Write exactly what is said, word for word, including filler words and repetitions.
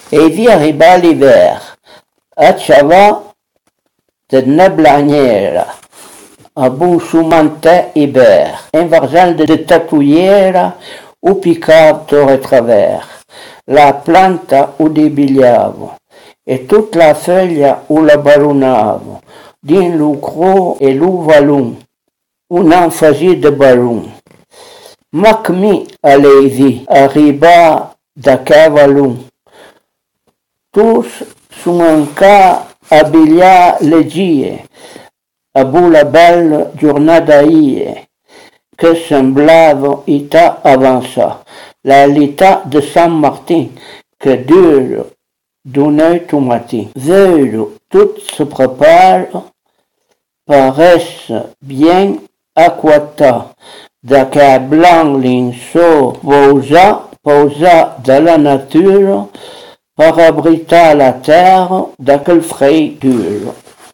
e vi arriba l'hiver. Acciava de neblaniera, a bon sumante hiver, un varzal de tatuiera o picava torre travers, la planta o debiliavo, e tutta la foglia o la baronavo, din lo cro e lo valun, un enfasi de balon. Mac mi alevi arriba da cavalun, tous son enca a bilhar le gie, a bula bella giornata ie, que semblava ita avança, la l'ita de San Martin, que dure d'un œil au matin. Veulent, tout se prépare, paraissent bien aquata, d'acca blanc l'inso posa, posa de la nature, par abriter la terre d'aquel frais dur.